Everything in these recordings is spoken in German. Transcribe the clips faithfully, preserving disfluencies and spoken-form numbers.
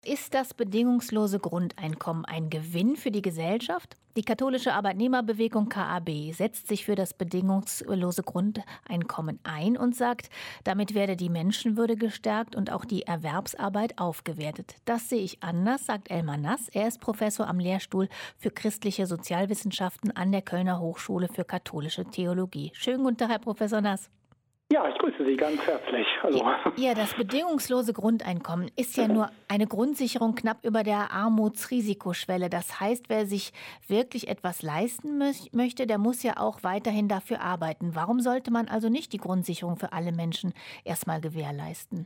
Ist das bedingungslose Grundeinkommen ein Gewinn für die Gesellschaft? Die katholische Arbeitnehmerbewegung K A B setzt sich für das bedingungslose Grundeinkommen ein und sagt, damit werde die Menschenwürde gestärkt und auch die Erwerbsarbeit aufgewertet. Das sehe ich anders, sagt Elmar Nass. Er ist Professor am Lehrstuhl für christliche Sozialwissenschaften an der Kölner Hochschule für katholische Theologie. Schönen guten Tag, Herr Professor Nass. Ja, ich grüße Sie ganz herzlich. Hallo. Ja, das bedingungslose Grundeinkommen ist ja nur eine Grundsicherung knapp über der Armutsrisikoschwelle. Das heißt, wer sich wirklich etwas leisten mö- möchte, der muss ja auch weiterhin dafür arbeiten. Warum sollte man also nicht die Grundsicherung für alle Menschen erstmal gewährleisten?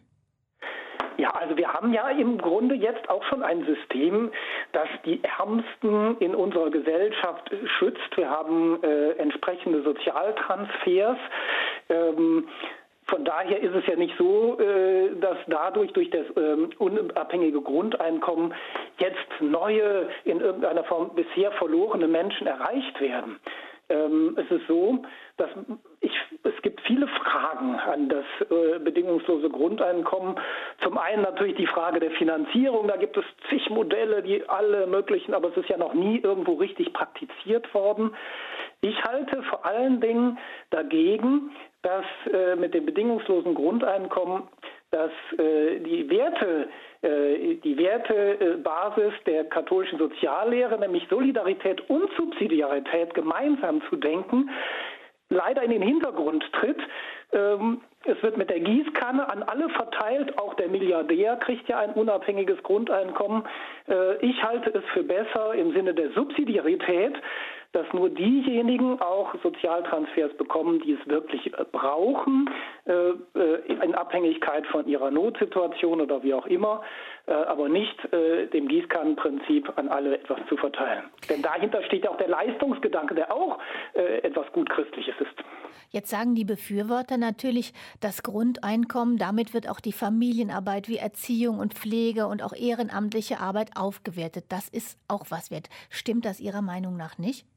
Ja, also wir haben ja im Grunde jetzt auch schon ein System, das die Ärmsten in unserer Gesellschaft schützt. Wir haben äh, entsprechende Sozialtransfers. Ähm, Von daher ist es ja nicht so, äh, dass dadurch, durch das ähm, unabhängige Grundeinkommen, jetzt neue, in irgendeiner Form bisher verlorene Menschen erreicht werden. Ähm, es ist so, dass ich, es gibt viele Fragen an das äh, bedingungslose Grundeinkommen. Zum einen natürlich die Frage der Finanzierung. Da gibt es zig Modelle, die alle möglichen, aber es ist ja noch nie irgendwo richtig praktiziert worden. Ich halte vor allen Dingen dagegen, dass äh, mit dem bedingungslosen Grundeinkommen, dass äh, die Werte, äh, die Wertebasis der katholischen Soziallehre, nämlich Solidarität und Subsidiarität gemeinsam zu denken, leider in den Hintergrund tritt. Ähm, es wird mit der Gießkanne an alle verteilt, auch der Milliardär kriegt ja ein unabhängiges Grundeinkommen. Äh, ich halte es für besser im Sinne der Subsidiarität, dass nur diejenigen auch Sozialtransfers bekommen, die es wirklich brauchen, äh, in Abhängigkeit von ihrer Notsituation oder wie auch immer, äh, aber nicht äh, dem Gießkannenprinzip an alle etwas zu verteilen. Denn dahinter steht ja auch der Leistungsgedanke, der auch äh, etwas gut Christliches ist. Jetzt sagen die Befürworter natürlich, das Grundeinkommen, damit wird auch die Familienarbeit wie Erziehung und Pflege und auch ehrenamtliche Arbeit aufgewertet. Das ist auch was wert. Stimmt das Ihrer Meinung nach nicht?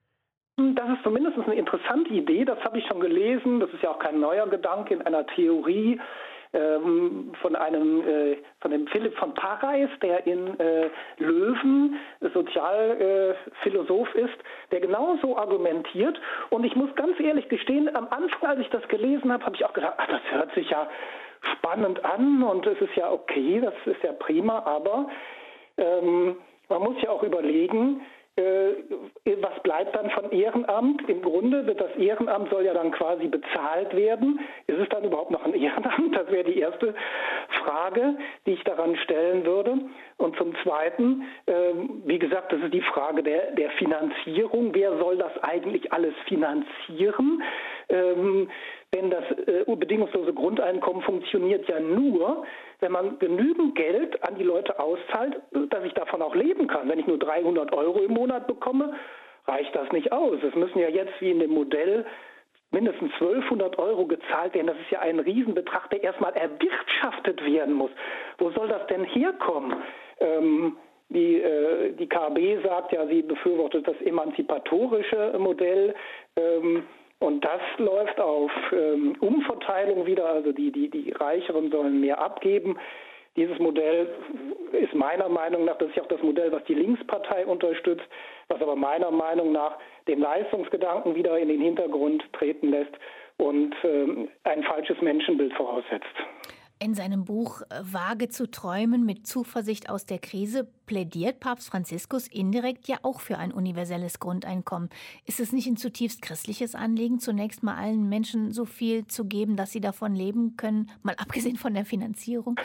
Das ist zumindest eine interessante Idee, das habe ich schon gelesen. Das ist ja auch kein neuer Gedanke in einer Theorie ähm, von einem äh, von dem Philipp von Parijs, der in äh, Löwen Sozialphilosoph äh, ist, der genauso argumentiert. Und ich muss ganz ehrlich gestehen, am Anfang, als ich das gelesen habe, habe ich auch gedacht, ach, das hört sich ja spannend an und es ist ja okay, das ist ja prima, aber ähm, man muss ja auch überlegen, was bleibt dann von Ehrenamt? Im Grunde wird das Ehrenamt soll ja dann quasi bezahlt werden. Ist es dann überhaupt noch ein Ehrenamt? Das wäre die erste Frage, die ich daran stellen würde. Und zum Zweiten, ähm, wie gesagt, das ist die Frage der, der Finanzierung. Wer soll das eigentlich alles finanzieren? Ähm, denn das äh, bedingungslose Grundeinkommen funktioniert ja nur, wenn man genügend Geld an die Leute auszahlt, dass ich davon auch leben kann. Wenn ich nur dreihundert Euro im Monat bekomme, reicht das nicht aus. Es müssen ja jetzt wie in dem Modell mindestens zwölfhundert Euro gezahlt werden. Das ist ja ein Riesenbetrag, der erstmal erwirtschaftet werden muss. Wo soll das denn herkommen? Ähm, die, äh, die K B sagt ja, sie befürwortet das emanzipatorische Modell. Ähm, Und das läuft auf ähm, Umverteilung wieder, also die, die, die Reicheren sollen mehr abgeben. Dieses Modell ist meiner Meinung nach, das ist ja auch das Modell, was die Linkspartei unterstützt, was aber meiner Meinung nach den Leistungsgedanken wieder in den Hintergrund treten lässt und ähm, ein falsches Menschenbild voraussetzt. In seinem Buch Wage zu träumen mit Zuversicht aus der Krise plädiert Papst Franziskus indirekt ja auch für ein universelles Grundeinkommen. Ist es nicht ein zutiefst christliches Anliegen, zunächst mal allen Menschen so viel zu geben, dass sie davon leben können, mal abgesehen von der Finanzierung?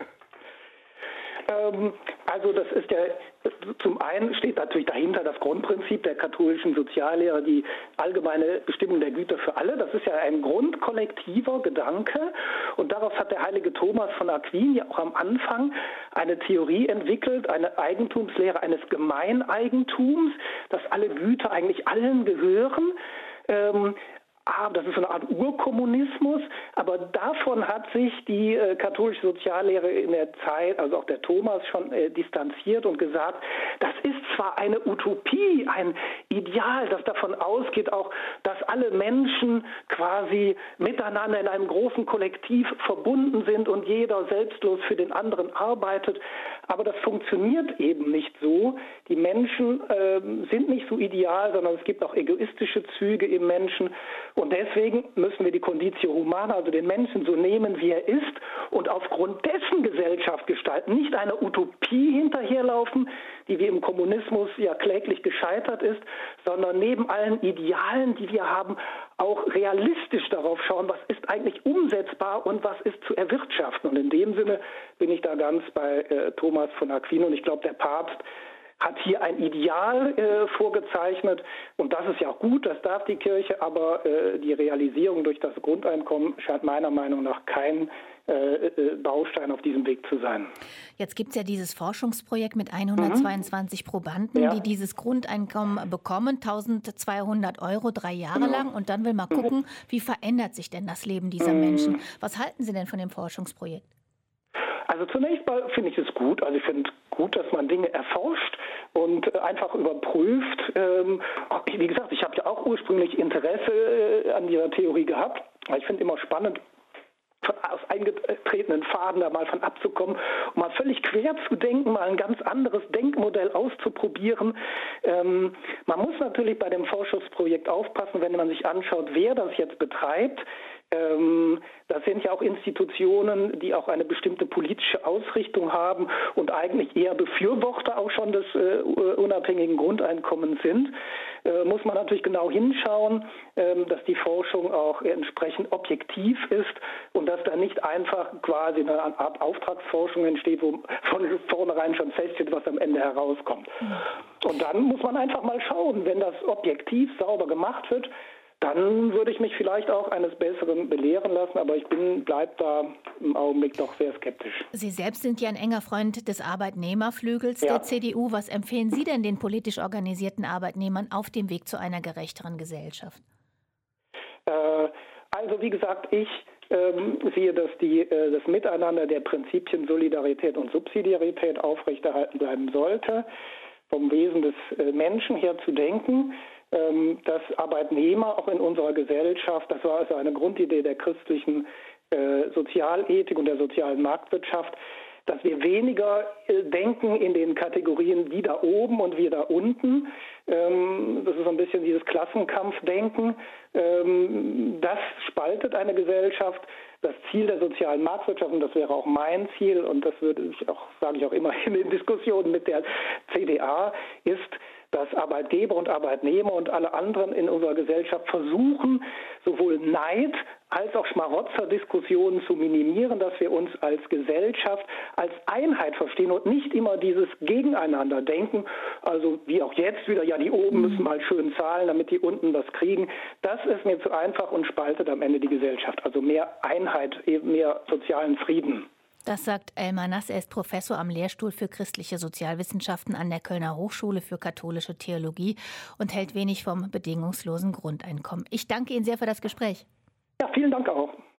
Also das ist ja, zum einen steht natürlich dahinter das Grundprinzip der katholischen Soziallehre, die allgemeine Bestimmung der Güter für alle. Das ist ja ein grundkollektiver Gedanke und daraus hat der heilige Thomas von Aquin ja auch am Anfang eine Theorie entwickelt, eine Eigentumslehre eines Gemeineigentums, dass alle Güter eigentlich allen gehören. Ähm, Ah, das ist so eine Art Urkommunismus, aber davon hat sich die äh, katholische Soziallehre in der Zeit, also auch der Thomas, schon äh, distanziert und gesagt, das ist zwar eine Utopie, ein Ideal, das davon ausgeht auch, dass alle Menschen quasi miteinander in einem großen Kollektiv verbunden sind und jeder selbstlos für den anderen arbeitet, aber das funktioniert eben nicht so. Die Menschen äh, sind nicht so ideal, sondern es gibt auch egoistische Züge im Menschen. Und deswegen müssen wir die Conditio Humana, also den Menschen so nehmen, wie er ist und aufgrund dessen Gesellschaft gestalten. Nicht einer Utopie hinterherlaufen, die wie im Kommunismus ja kläglich gescheitert ist, sondern neben allen Idealen, die wir haben, auch realistisch darauf schauen, was ist eigentlich umsetzbar und was ist zu erwirtschaften. Und in dem Sinne bin ich da ganz bei äh, Thomas von Aquin und ich glaube, der Papst hat hier ein Ideal äh, vorgezeichnet und das ist ja auch gut, das darf die Kirche, aber äh, die Realisierung durch das Grundeinkommen scheint meiner Meinung nach kein äh, äh, Baustein auf diesem Weg zu sein. Jetzt gibt es ja dieses Forschungsprojekt mit hundertzweiundzwanzig mhm. Probanden, ja. die dieses Grundeinkommen bekommen, eintausendzweihundert Euro, drei Jahre genau. lang und dann will man gucken, mhm. wie verändert sich denn das Leben dieser mhm. Menschen. Was halten Sie denn von dem Forschungsprojekt? Also zunächst mal finde ich es gut. Also ich finde gut, dass man Dinge erforscht und einfach überprüft. Ähm, wie gesagt, ich habe ja auch ursprünglich Interesse an dieser Theorie gehabt. Ich finde immer spannend, von, aus eingetretenen Pfaden da mal von abzukommen und mal völlig quer zu denken, mal ein ganz anderes Denkmodell auszuprobieren. Ähm, man muss natürlich bei dem Forschungsprojekt aufpassen, wenn man sich anschaut, wer das jetzt betreibt. Ähm, das sind ja auch Institutionen, die auch eine bestimmte politische Ausrichtung haben und eigentlich eher Befürworter auch schon des äh, unabhängigen Grundeinkommens sind. Äh, muss man natürlich genau hinschauen, ähm, dass die Forschung auch entsprechend objektiv ist und dass da nicht einfach quasi eine Art Auftragsforschung entsteht, wo von vornherein schon feststeht, was am Ende herauskommt. Und dann muss man einfach mal schauen, wenn das objektiv sauber gemacht wird, dann würde ich mich vielleicht auch eines Besseren belehren lassen, aber ich bin bleibe da im Augenblick doch sehr skeptisch. Sie selbst sind ja ein enger Freund des Arbeitnehmerflügels ja. der C D U. Was empfehlen Sie denn den politisch organisierten Arbeitnehmern auf dem Weg zu einer gerechteren Gesellschaft? Äh, also wie gesagt, ich ähm, sehe, dass die, äh, das Miteinander der Prinzipien Solidarität und Subsidiarität aufrechterhalten bleiben sollte, vom Wesen des äh, Menschen her zu denken, dass Arbeitnehmer auch in unserer Gesellschaft, das war also eine Grundidee der christlichen äh, Sozialethik und der sozialen Marktwirtschaft, dass wir weniger äh, denken in den Kategorien wie da oben und wie da unten. Ähm, das ist so ein bisschen dieses Klassenkampfdenken. Ähm, das spaltet eine Gesellschaft. Das Ziel der sozialen Marktwirtschaft, und das wäre auch mein Ziel, und das würde ich auch, sage ich auch immer in den Diskussionen mit der C D A, ist, dass Arbeitgeber und Arbeitnehmer und alle anderen in unserer Gesellschaft versuchen, sowohl Neid als auch Schmarotzerdiskussionen zu minimieren, dass wir uns als Gesellschaft als Einheit verstehen und nicht immer dieses Gegeneinander denken, also wie auch jetzt wieder, ja, die oben müssen mal schön zahlen, damit die unten das kriegen. Das ist mir zu einfach und spaltet am Ende die Gesellschaft. Also mehr Einheit, mehr sozialen Frieden. Das sagt Elmar Nass. Er ist Professor am Lehrstuhl für christliche Sozialwissenschaften an der Kölner Hochschule für katholische Theologie und hält wenig vom bedingungslosen Grundeinkommen. Ich danke Ihnen sehr für das Gespräch. Ja, vielen Dank auch.